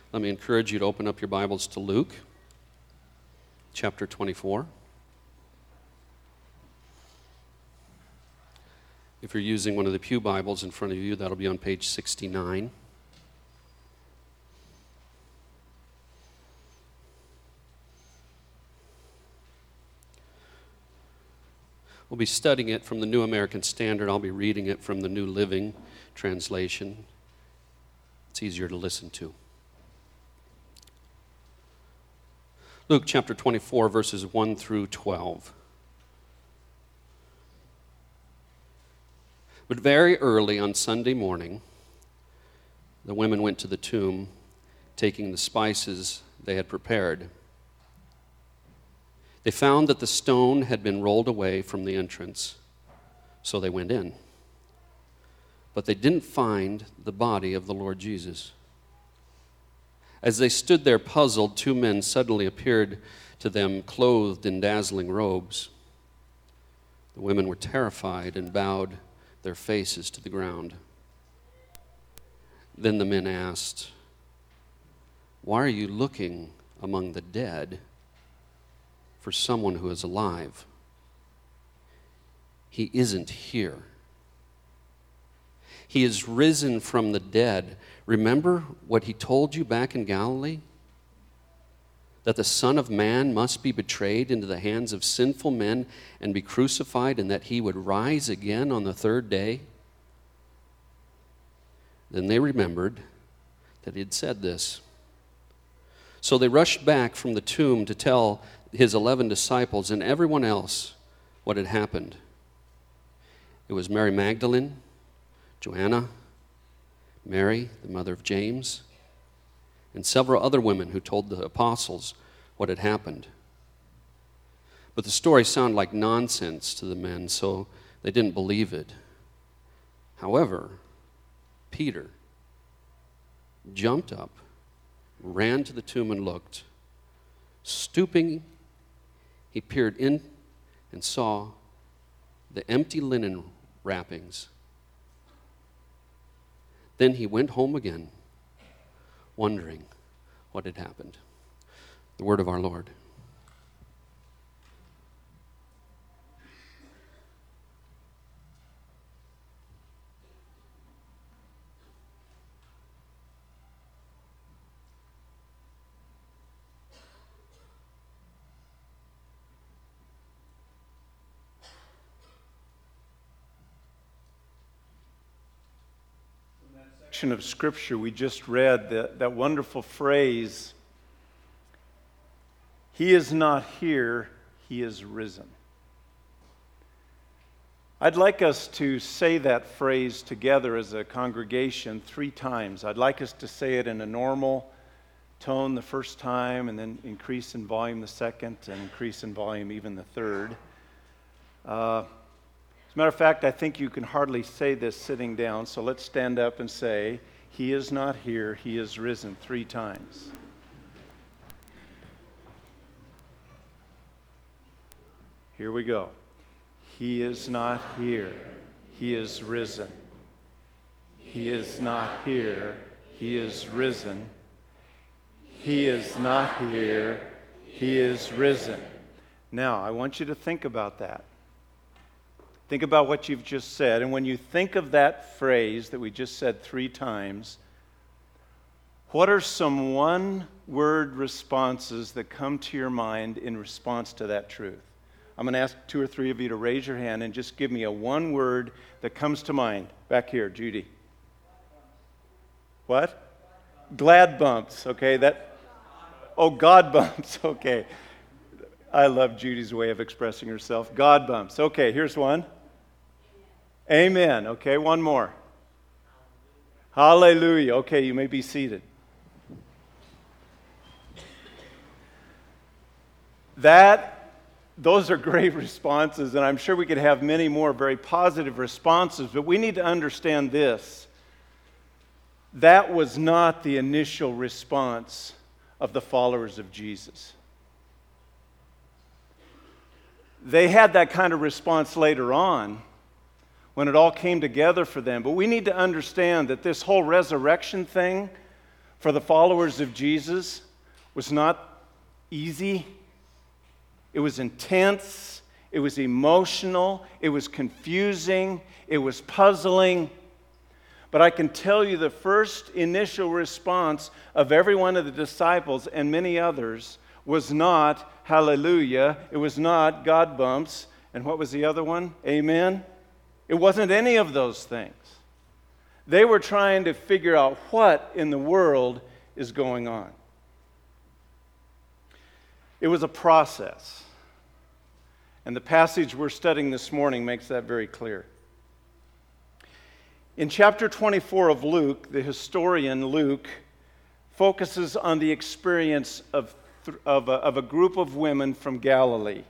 Let me encourage you to open up your Bibles to Luke, chapter 24. If you're using one of the pew Bibles in front of you, that'll be on page 69. We'll be studying it from the New American Standard. I'll be reading it from the New Living Translation. It's easier to listen to. Luke chapter 24, verses 1 through 12. But very early on Sunday morning, the women went to the tomb, taking the spices they had prepared. They found that the stone had been rolled away from the entrance, so they went in. But they didn't find the body of the Lord Jesus. As they stood there puzzled, two men suddenly appeared to them, clothed in dazzling robes. The women were terrified and bowed their faces to the ground. Then the men asked, "Why are you looking among the dead for someone who is alive? He isn't here. He is risen from the dead. Remember what he told you back in Galilee? That the Son of Man must be betrayed into the hands of sinful men and be crucified, and that he would rise again on the third day." Then they remembered that he had said this. So they rushed back from the tomb to tell his 11 disciples and everyone else what had happened. It was Mary Magdalene, Joanna, Mary, the mother of James, and several other women who told the apostles what had happened. But the story sounded like nonsense to the men, so they didn't believe it. However, Peter jumped up, ran to the tomb and looked. Stooping, he peered in and saw the empty linen wrappings. Then he went home again, wondering what had happened. The word of our Lord. Of Scripture we just read, that wonderful phrase, "He is not here, he is risen." I'd like us to say that phrase together as a congregation 3 times. I'd like us to say it in a normal tone the first time, and then increase in volume the second, and increase in volume even the third. As a matter of fact, I think you can hardly say this sitting down, so let's stand up and say, "He is not here, he is risen," 3 times. Here we go. He is not here, he is risen. He is not here, he is risen. He is not here, he is risen. Now, I want you to think about that. Think about what you've just said. And when you think of that phrase that we just said 3 times, what are some one-word responses that come to your mind in response to that truth? I'm going to ask 2 or 3 of you to raise your hand and just give me a one word that comes to mind. Back here, Judy. What? Glad bumps. Okay, God bumps. Okay. I love Judy's way of expressing herself. God bumps. Okay, here's one. Amen. Okay, one more. Hallelujah. Okay, you may be seated. Those are great responses, and I'm sure we could have many more very positive responses, but we need to understand this. That was not the initial response of the followers of Jesus. They had that kind of response later on when it all came together for them. But we need to understand that this whole resurrection thing for the followers of Jesus was not easy. It was intense. It was emotional. It was confusing. It was puzzling. But I can tell you the first initial response of every one of the disciples and many others was not hallelujah. It was not God bumps. And what was the other one? Amen. It wasn't any of those things. They were trying to figure out what in the world is going on. It was a process. And the passage we're studying this morning makes that very clear. In chapter 24 of Luke, the historian Luke focuses on the experience of a group of women from Galilee.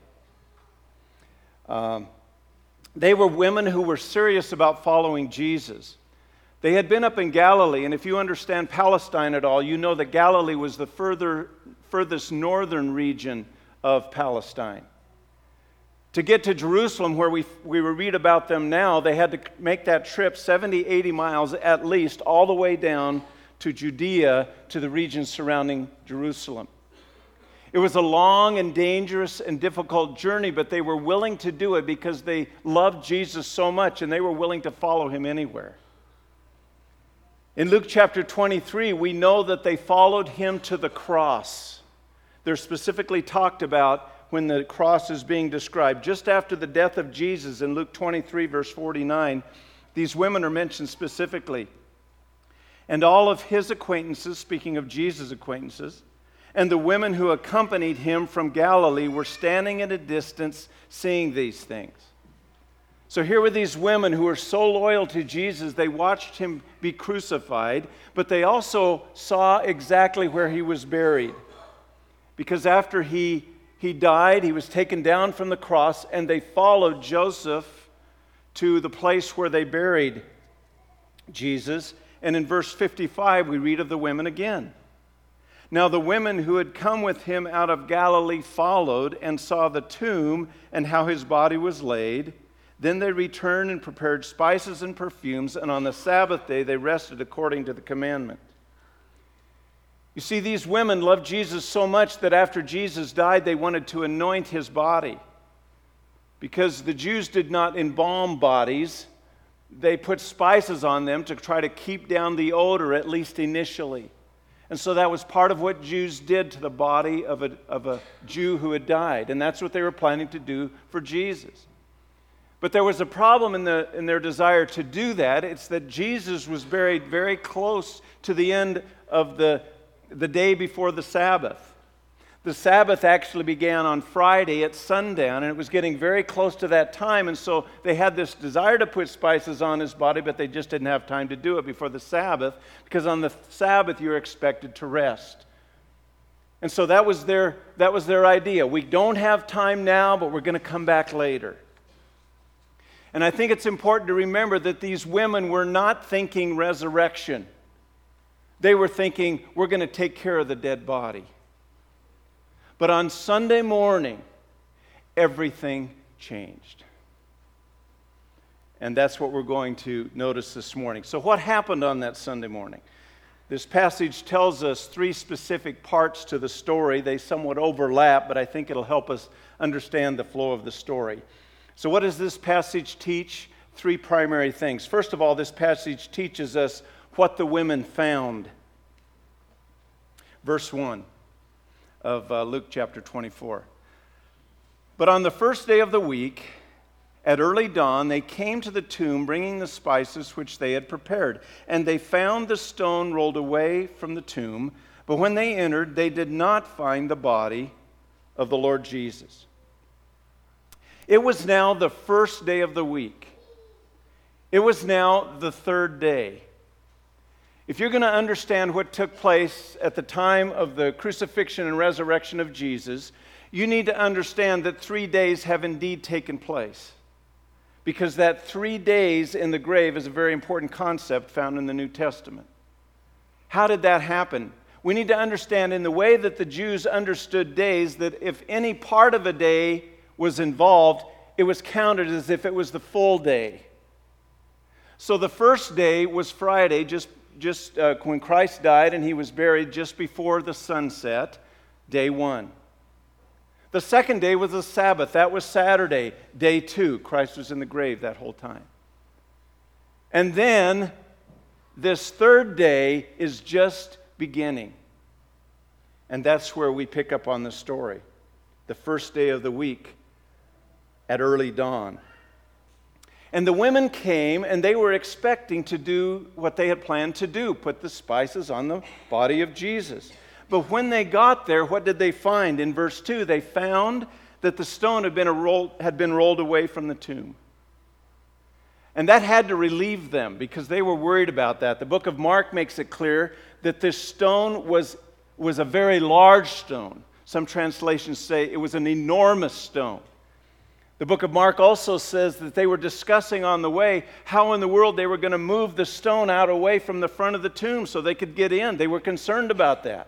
They were women who were serious about following Jesus. They had been up in Galilee, and if you understand Palestine at all, you know that Galilee was the furthest northern region of Palestine. To get to Jerusalem, where we read about them now, they had to make that trip 70, 80 miles at least, all the way down to Judea, to the region surrounding Jerusalem. It was a long and dangerous and difficult journey, but they were willing to do it because they loved Jesus so much, and they were willing to follow him anywhere. In Luke chapter 23, we know that they followed him to the cross. They're specifically talked about when the cross is being described. Just after the death of Jesus in Luke 23, verse 49, these women are mentioned specifically. And all of his acquaintances, speaking of Jesus' acquaintances, and the women who accompanied him from Galilee were standing at a distance seeing these things. So here were these women who were so loyal to Jesus, they watched him be crucified, but they also saw exactly where he was buried. Because after he died, he was taken down from the cross, and they followed Joseph to the place where they buried Jesus. And in verse 55, we read of the women again. Now the women who had come with him out of Galilee followed and saw the tomb and how his body was laid. Then they returned and prepared spices and perfumes, and on the Sabbath day they rested according to the commandment. You see, these women loved Jesus so much that after Jesus died, they wanted to anoint his body. Because the Jews did not embalm bodies, they put spices on them to try to keep down the odor, at least initially. And so that was part of what Jews did to the body of a Jew who had died. And that's what they were planning to do for Jesus. But there was a problem in their desire to do that. It's that Jesus was buried very close to the end of the day before the Sabbath. The Sabbath actually began on Friday at sundown, and it was getting very close to that time, and so they had this desire to put spices on his body, but they just didn't have time to do it before the Sabbath, because on the Sabbath you're expected to rest. And so that was their idea. We don't have time now, but we're going to come back later. And I think it's important to remember that these women were not thinking resurrection. They were thinking, we're going to take care of the dead body. But on Sunday morning, everything changed. And that's what we're going to notice this morning. So what happened on that Sunday morning? This passage tells us three specific parts to the story. They somewhat overlap, but I think it'll help us understand the flow of the story. So what does this passage teach? Three primary things. First of all, this passage teaches us what the women found. Verse 1 of Luke chapter 24. But on the first day of the week, at early dawn, they came to the tomb bringing the spices which they had prepared. And they found the stone rolled away from the tomb. But when they entered, they did not find the body of the Lord Jesus. It was now the first day of the week. It was now the third day. If you're going to understand what took place at the time of the crucifixion and resurrection of Jesus, you need to understand that 3 days have indeed taken place. Because that 3 days in the grave is a very important concept found in the New Testament. How did that happen? We need to understand in the way that the Jews understood days that if any part of a day was involved, it was counted as if it was the full day. So the first day was Friday, just when Christ died and he was buried just before the sunset, day 1. The second day was the Sabbath. That was Saturday, day 2. Christ was in the grave that whole time. And then this third day is just beginning. And that's where we pick up on the story. The first day of the week at early dawn. And the women came, and they were expecting to do what they had planned to do, put the spices on the body of Jesus. But when they got there, what did they find? In verse 2, they found that the stone had been rolled away from the tomb. And that had to relieve them because they were worried about that. The book of Mark makes it clear that this stone was a very large stone. Some translations say it was an enormous stone. The book of Mark also says that they were discussing on the way how in the world they were going to move the stone out away from the front of the tomb so they could get in. They were concerned about that.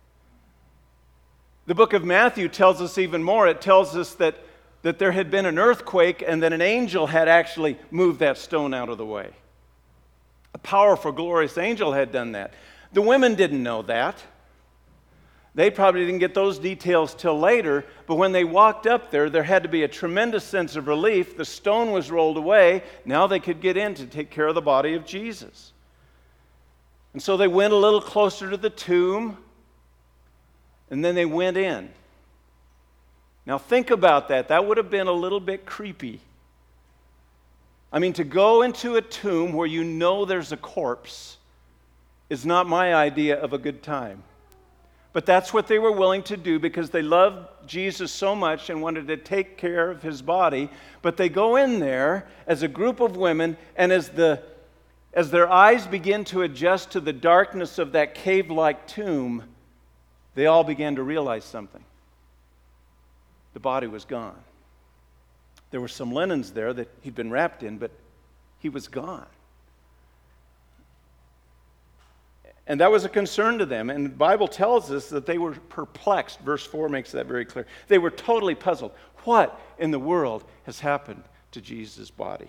The book of Matthew tells us even more. It tells us that there had been an earthquake and that an angel had actually moved that stone out of the way. A powerful, glorious angel had done that. The women didn't know that. They probably didn't get those details till later, but when they walked up there had to be a tremendous sense of relief. The stone was rolled away. Now they could get in to take care of the body of Jesus. And so they went a little closer to the tomb, and then they went in. Now think about that. That would have been a little bit creepy. I mean, to go into a tomb where you know there's a corpse is not my idea of a good time. But that's what they were willing to do because they loved Jesus so much and wanted to take care of his body. But they go in there as a group of women, and as their eyes begin to adjust to the darkness of that cave-like tomb, they all began to realize something. The body was gone. There were some linens there that he'd been wrapped in, but he was gone. And that was a concern to them. And the Bible tells us that they were perplexed. Verse 4 makes that very clear. They were totally puzzled. What in the world has happened to Jesus' body?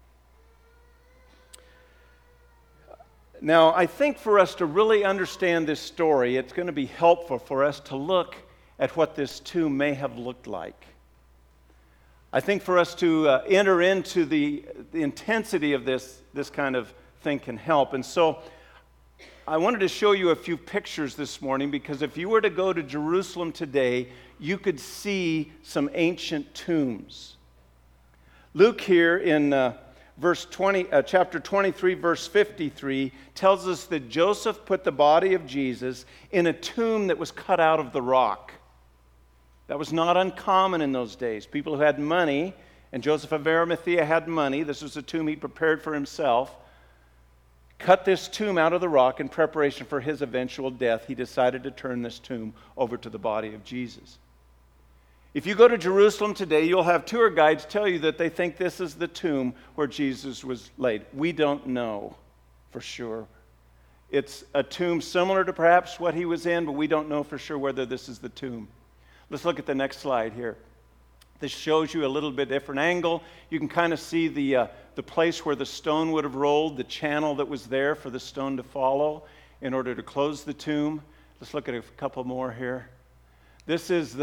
Now, I think for us to really understand this story, it's going to be helpful for us to look at what this tomb may have looked like. I think for us to enter into the intensity of this kind of thing can help. And so I wanted to show you a few pictures this morning because if you were to go to Jerusalem today, you could see some ancient tombs. Luke here in chapter 23, verse 53, tells us that Joseph put the body of Jesus in a tomb that was cut out of the rock. That was not uncommon in those days. People who had money, and Joseph of Arimathea had money, this was a tomb he prepared for himself, cut this tomb out of the rock in preparation for his eventual death. He decided to turn this tomb over to the body of Jesus. If you go to Jerusalem today, you'll have tour guides tell you that they think this is the tomb where Jesus was laid. We don't know for sure. It's a tomb similar to perhaps what he was in, but we don't know for sure whether this is the tomb. Let's look at the next slide here. This shows you a little bit different angle. You can kind of see the place where the stone would have rolled, the channel that was there for the stone to follow in order to close the tomb. Let's look at a couple more here. This is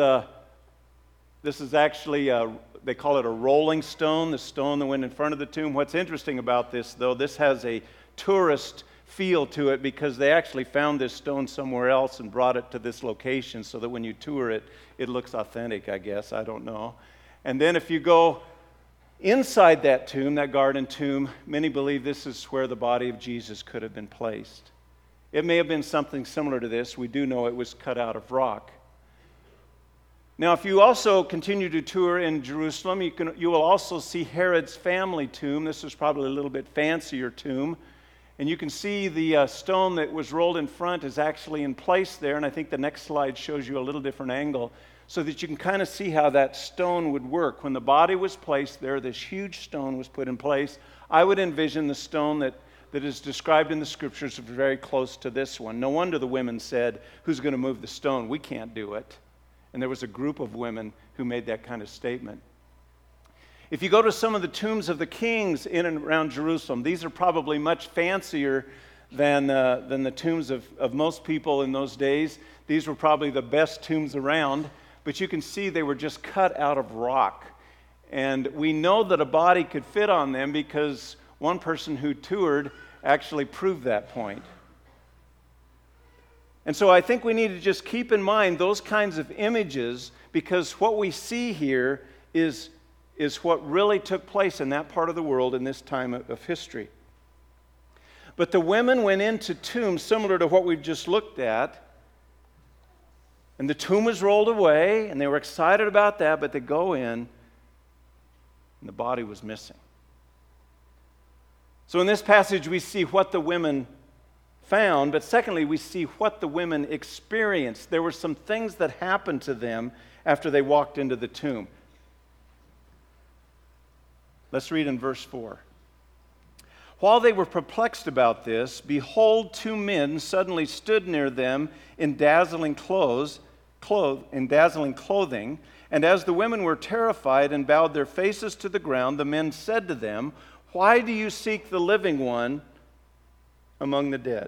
actually, they call it a rolling stone, the stone that went in front of the tomb. What's interesting about this, though, this has a tourist feel to it because they actually found this stone somewhere else and brought it to this location so that when you tour it, it looks authentic, I guess. I don't know. And then if you go inside that tomb, that garden tomb, many believe this is where the body of Jesus could have been placed. It may have been something similar to this. We do know it was cut out of rock. Now, if you also continue to tour in Jerusalem, you will also see Herod's family tomb. This is probably a little bit fancier tomb. And you can see the stone that was rolled in front is actually in place there. And I think the next slide shows you a little different angle so that you can kind of see how that stone would work. When the body was placed there, this huge stone was put in place. I would envision the stone that is described in the scriptures is very close to this one. No wonder the women said, "Who's going to move the stone? We can't do it." And there was a group of women who made that kind of statement. If you go to some of the tombs of the kings in and around Jerusalem, these are probably much fancier than the tombs of most people in those days. These were probably the best tombs around, but you can see they were just cut out of rock. And we know that a body could fit on them because one person who toured actually proved that point. And so I think we need to just keep in mind those kinds of images, because what we see here is what really took place in that part of the world in this time of history. But the women went into tombs similar to what we've just looked at, and the tomb was rolled away, and they were excited about that, but they go in, and the body was missing. So in this passage, we see what the women found, but secondly, we see what the women experienced. There were some things that happened to them after they walked into the tomb. Let's read in verse 4. While they were perplexed about this, behold, two men suddenly stood near them in dazzling clothing, and as the women were terrified and bowed their faces to the ground, the men said to them, "Why do you seek the living one among the dead?"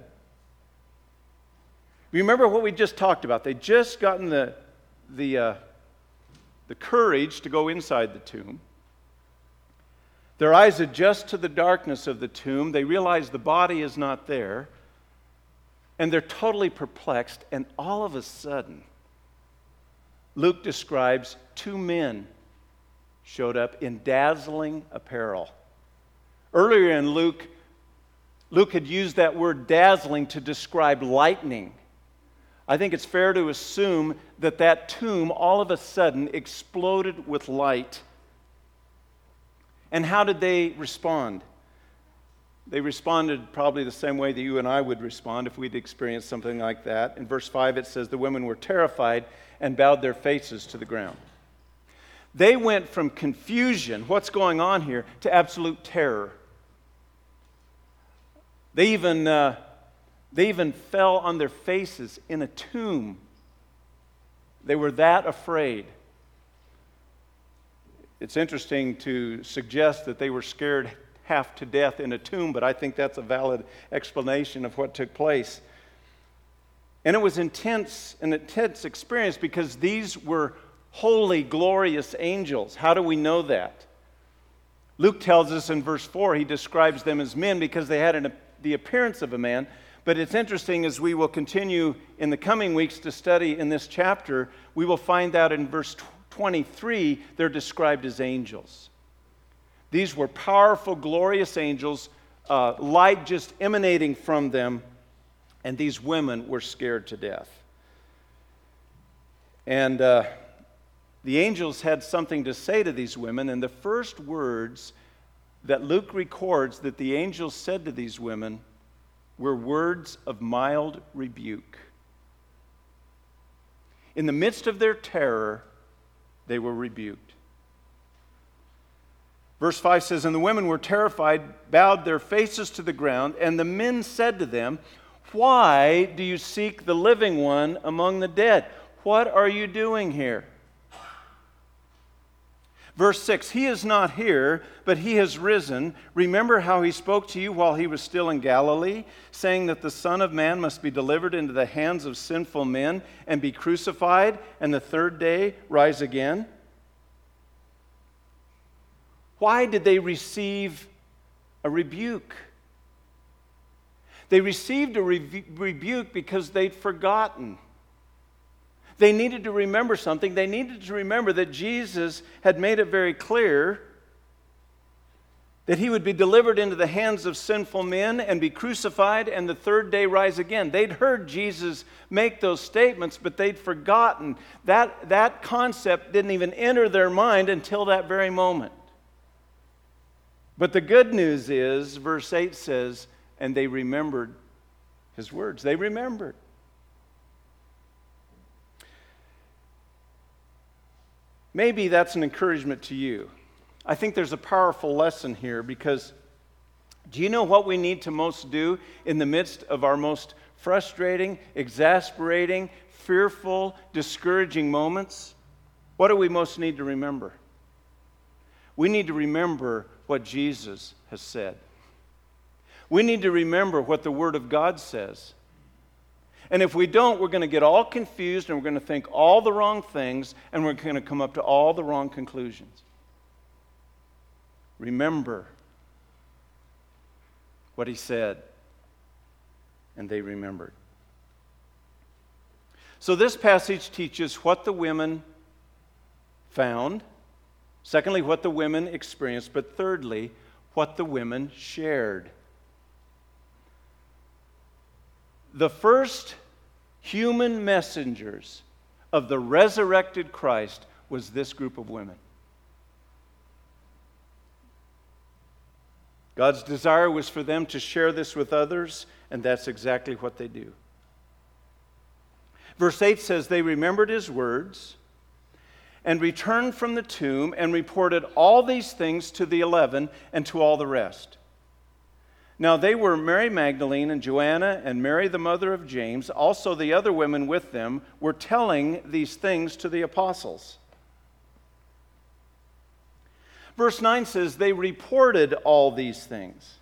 Remember what we just talked about. They'd just gotten the courage to go inside the tomb. Their eyes adjust to the darkness of the tomb. They realize the body is not there. And they're totally perplexed. And all of a sudden, Luke describes two men showed up in dazzling apparel. Earlier in Luke had used that word dazzling to describe lightning. I think it's fair to assume that tomb all of a sudden exploded with light. And how did they respond? They responded probably the same way that you and I would respond if we'd experienced something like that. In verse 5 it says, the women were terrified and bowed their faces to the ground. They went from confusion, what's going on here, to absolute terror. They even fell on their faces in a tomb. They were that afraid. It's interesting to suggest that they were scared half to death in a tomb, but I think that's a valid explanation of what took place. And it was an intense experience because these were holy, glorious angels. How do we know that? Luke tells us in verse 4, he describes them as men because they had the appearance of a man. But it's interesting, as we will continue in the coming weeks to study in this chapter, we will find out in verse 23, they're described as angels. These were powerful, glorious angels, light just emanating from them, and these women were scared to death. And the angels had something to say to these women, and the first words that Luke records that the angels said to these women were words of mild rebuke. In the midst of their terror, they were rebuked. Verse 5 says, and the women were terrified, bowed their faces to the ground, and the men said to them, why do you seek the living one among the dead? What are you doing here? Verse 6, he is not here, but he has risen. Remember how he spoke to you while he was still in Galilee, saying that the Son of Man must be delivered into the hands of sinful men and be crucified, and the third day rise again? Why did they receive a rebuke? They received a rebuke because they'd forgotten. They needed to remember something. They needed to remember that Jesus had made it very clear that he would be delivered into the hands of sinful men and be crucified and the third day rise again. They'd heard Jesus make those statements, but they'd forgotten. That concept didn't even enter their mind until that very moment. But the good news is, verse 8 says, and they remembered his words. They remembered. Maybe that's an encouragement to you. I think there's a powerful lesson here because do you know what we need to most do in the midst of our most frustrating, exasperating, fearful, discouraging moments? What do we most need to remember? We need to remember what Jesus has said. We need to remember what the Word of God says. And if we don't, we're going to get all confused and we're going to think all the wrong things and we're going to come up to all the wrong conclusions. Remember what he said. And they remembered. So this passage teaches what the women found. Secondly, what the women experienced. But thirdly, what the women shared. The first human messengers of the resurrected Christ was this group of women. God's desire was for them to share this with others, and that's exactly what they do. Verse 8 says, they remembered his words and returned from the tomb and reported all these things to the 11 and to all the rest. Now they were Mary Magdalene and Joanna and Mary the mother of James. Also the other women with them were telling these things to the apostles. Verse 9 says, they reported all these things.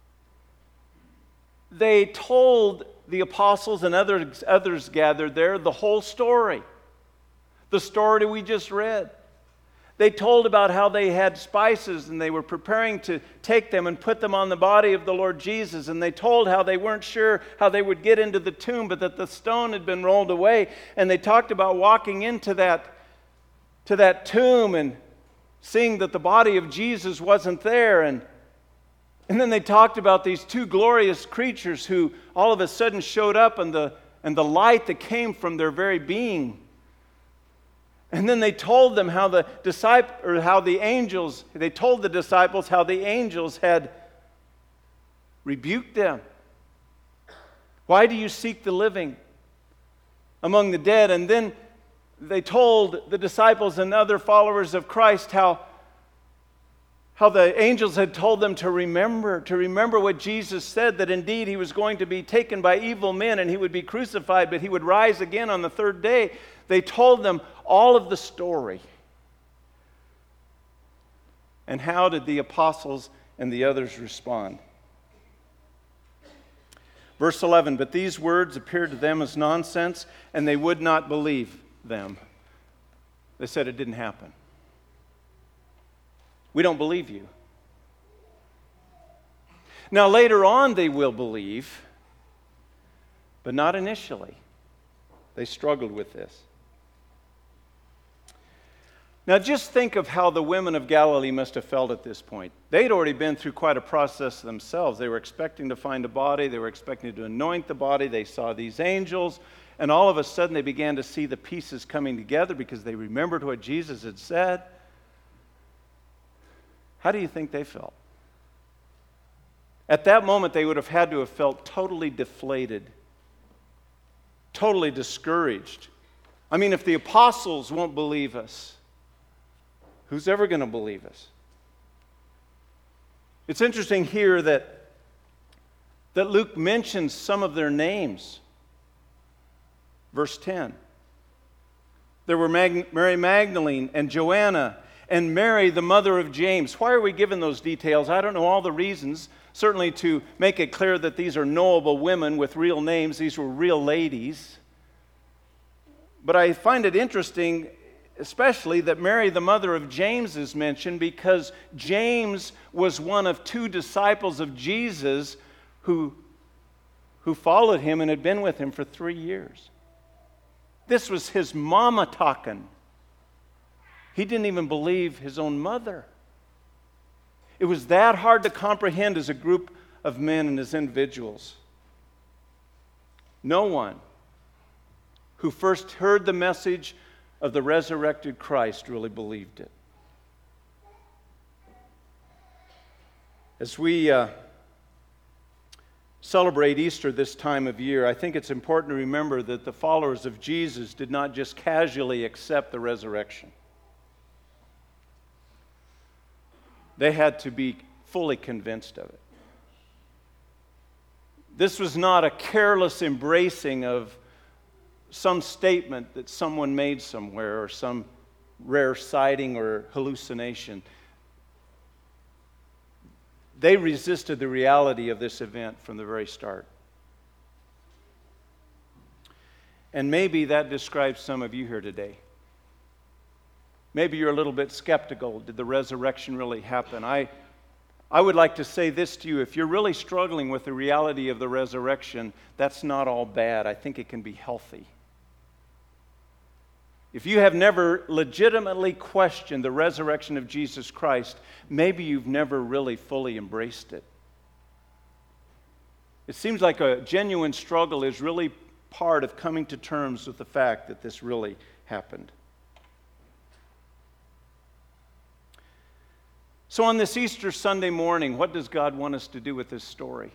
They told the apostles and others gathered there the whole story. The story we just read. They told about how they had spices and they were preparing to take them and put them on the body of the Lord Jesus. And they told how they weren't sure how they would get into the tomb, but that the stone had been rolled away. And they talked about walking into that tomb and seeing that the body of Jesus wasn't there. And then they talked about these two glorious creatures who all of a sudden showed up and the light that came from their very being. And then they told them how they told the disciples how the angels had rebuked them. Why do you seek the living among the dead? And then they told the disciples and other followers of Christ how the angels had told them to remember what Jesus said, that indeed he was going to be taken by evil men and he would be crucified, but he would rise again on the third day. They told them all of the story. And how did the apostles and the others respond? Verse 11, but these words appeared to them as nonsense, and they would not believe them. They said it didn't happen. We don't believe you. Now later on they will believe, but not initially. They struggled with this. Now just think of how the women of Galilee must have felt at this point. They'd already been through quite a process themselves. They were expecting to find a body. They were expecting to anoint the body. They saw these angels. And all of a sudden they began to see the pieces coming together because they remembered what Jesus had said. How do you think they felt? At that moment, they would have had to have felt totally deflated, totally discouraged. I mean, if the apostles won't believe us, who's ever going to believe us? It's interesting here that Luke mentions some of their names. Verse 10. There were Mary Magdalene and Joanna and Mary, the mother of James. Why are we given those details? I don't know all the reasons. Certainly to make it clear that these are knowable women with real names. These were real ladies. But I find it interesting, especially that Mary, the mother of James, is mentioned because James was one of two disciples of Jesus who followed him and had been with him for 3 years. This was his mama talking. He didn't even believe his own mother. It was that hard to comprehend as a group of men and as individuals. No one who first heard the message of the resurrected Christ really believed it. As we celebrate Easter this time of year, I think it's important to remember that the followers of Jesus did not just casually accept the resurrection. They had to be fully convinced of it. This was not a careless embracing of some statement that someone made somewhere or some rare sighting or hallucination. They resisted the reality of this event from the very start. And maybe that describes some of you here today. Maybe you're a little bit skeptical. Did the resurrection really happen? I would like to say this to you. If you're really struggling with the reality of the resurrection, that's not all bad. I think it can be healthy. If you have never legitimately questioned the resurrection of Jesus Christ, maybe you've never really fully embraced it. It seems like a genuine struggle is really part of coming to terms with the fact that this really happened. So on this Easter Sunday morning, what does God want us to do with this story?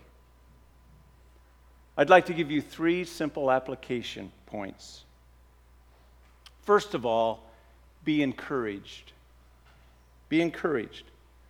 I'd like to give you 3 simple application points. First of all, be encouraged. Be encouraged.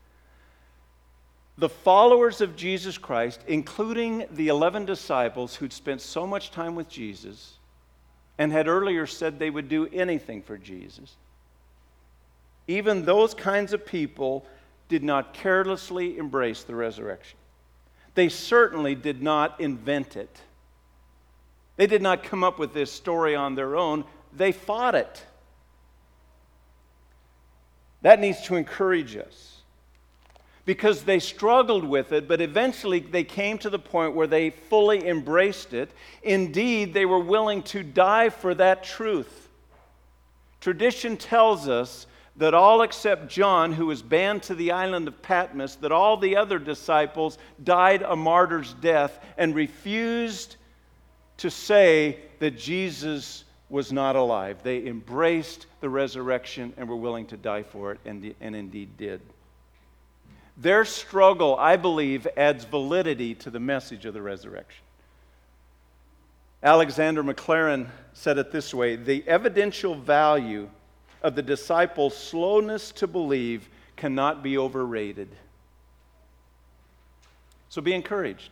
The followers of Jesus Christ, including the 11 disciples who'd spent so much time with Jesus and had earlier said they would do anything for Jesus, even those kinds of people did not carelessly embrace the resurrection. They certainly did not invent it. They did not come up with this story on their own. They fought it. That needs to encourage us, because they struggled with it, but eventually they came to the point where they fully embraced it. Indeed, they were willing to die for that truth. Tradition tells us that all except John, who was banned to the island of Patmos, that all the other disciples died a martyr's death and refused to say that Jesus was not alive. They embraced the resurrection and were willing to die for it, and indeed did. Their struggle, I believe, adds validity to the message of the resurrection. Alexander Maclaren said it this way: the evidential value of the disciples' slowness to believe cannot be overrated. So be encouraged.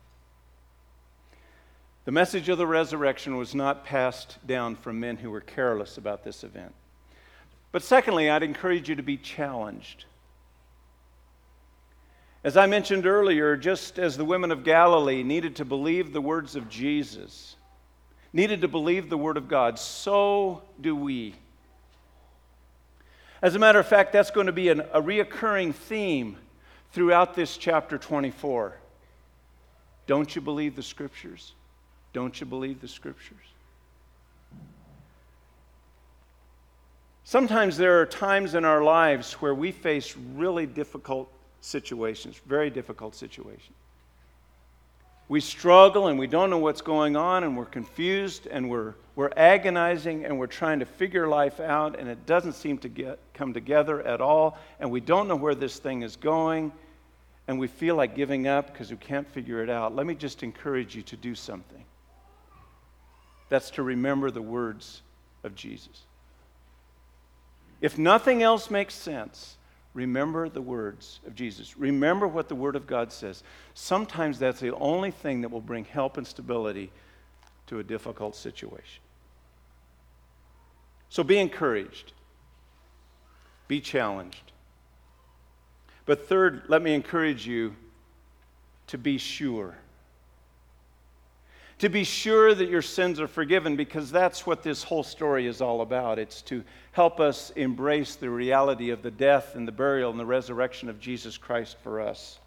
The message of the resurrection was not passed down from men who were careless about this event. But secondly, I'd encourage you to be challenged. As I mentioned earlier, just as the women of Galilee needed to believe the words of Jesus, needed to believe the Word of God, so do we. As a matter of fact, that's going to be a reoccurring theme throughout this chapter 24. Don't you believe the Scriptures? Don't you believe the Scriptures? Sometimes there are times in our lives where we face really difficult situations, very difficult situations. We struggle and we don't know what's going on, and we're confused and we're agonizing and we're trying to figure life out, and it doesn't seem to come together at all, and we don't know where this thing is going, and we feel like giving up because we can't figure it out. Let me just encourage you to do something. That's to remember the words of Jesus. If nothing else makes sense, remember the words of Jesus. Remember what the Word of God says. Sometimes that's the only thing that will bring help and stability to a difficult situation. So be encouraged. Be challenged. But third, let me encourage you to be sure. To be sure that your sins are forgiven, because that's what this whole story is all about. It's to help us embrace the reality of the death and the burial and the resurrection of Jesus Christ for us.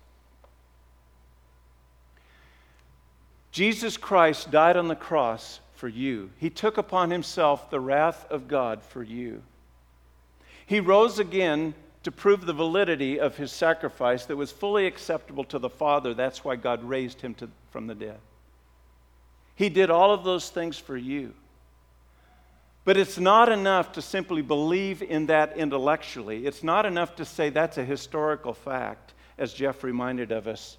Jesus Christ died on the cross for you. He took upon himself the wrath of God for you. He rose again to prove the validity of his sacrifice that was fully acceptable to the Father. That's why God raised him from the dead. He did all of those things for you. But it's not enough to simply believe in that intellectually. It's not enough to say that's a historical fact, as Jeff reminded us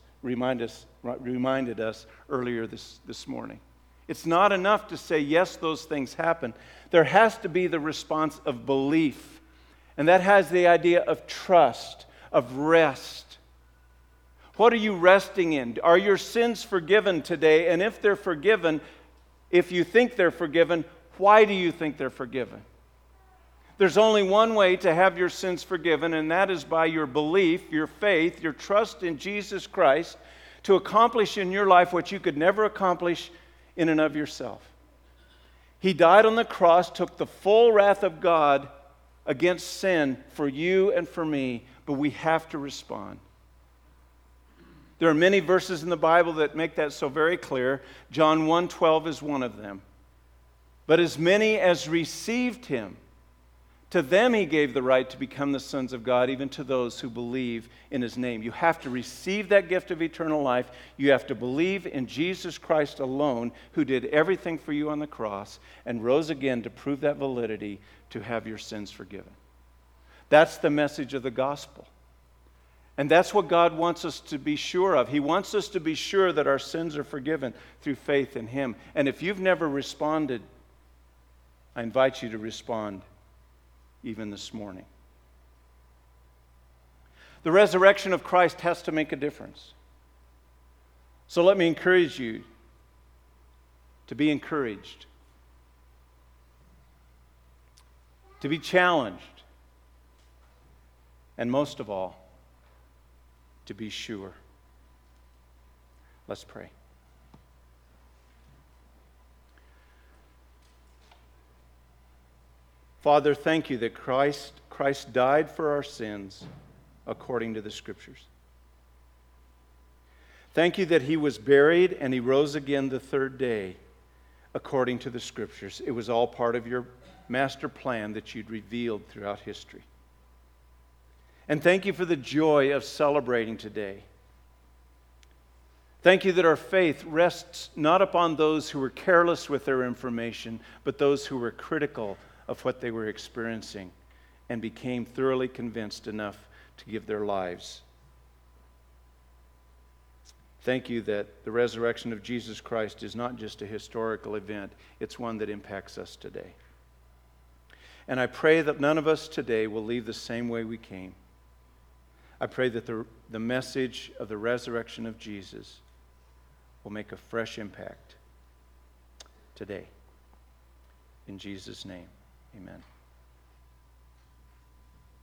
earlier this morning. It's not enough to say, yes, those things happen. There has to be the response of belief. And that has the idea of trust, of rest. What are you resting in? Are your sins forgiven today? And if they're forgiven, if you think they're forgiven, why do you think they're forgiven? There's only one way to have your sins forgiven, and that is by your belief, your faith, your trust in Jesus Christ to accomplish in your life what you could never accomplish in and of yourself. He died on the cross, took the full wrath of God against sin for you and for me, but we have to respond. There are many verses in the Bible that make that so very clear. John 1:12 is one of them. But as many as received him, to them he gave the right to become the sons of God, even to those who believe in his name. You have to receive that gift of eternal life. You have to believe in Jesus Christ alone, who did everything for you on the cross and rose again to prove that validity, to have your sins forgiven. That's the message of the gospel. And that's what God wants us to be sure of. He wants us to be sure that our sins are forgiven through faith in him. And if you've never responded, I invite you to respond even this morning. The resurrection of Christ has to make a difference. So let me encourage you to be encouraged, to be challenged, and most of all, to be sure. Let's pray. Father, thank you that Christ died for our sins according to the Scriptures. Thank you that he was buried and he rose again the third day according to the Scriptures. It was all part of your master plan that you'd revealed throughout history. And thank you for the joy of celebrating today. Thank you that our faith rests not upon those who were careless with their information, but those who were critical of what they were experiencing and became thoroughly convinced enough to give their lives. Thank you that the resurrection of Jesus Christ is not just a historical event, it's one that impacts us today. And I pray that none of us today will leave the same way we came. I pray that the message of the resurrection of Jesus will make a fresh impact today. In Jesus' name, amen.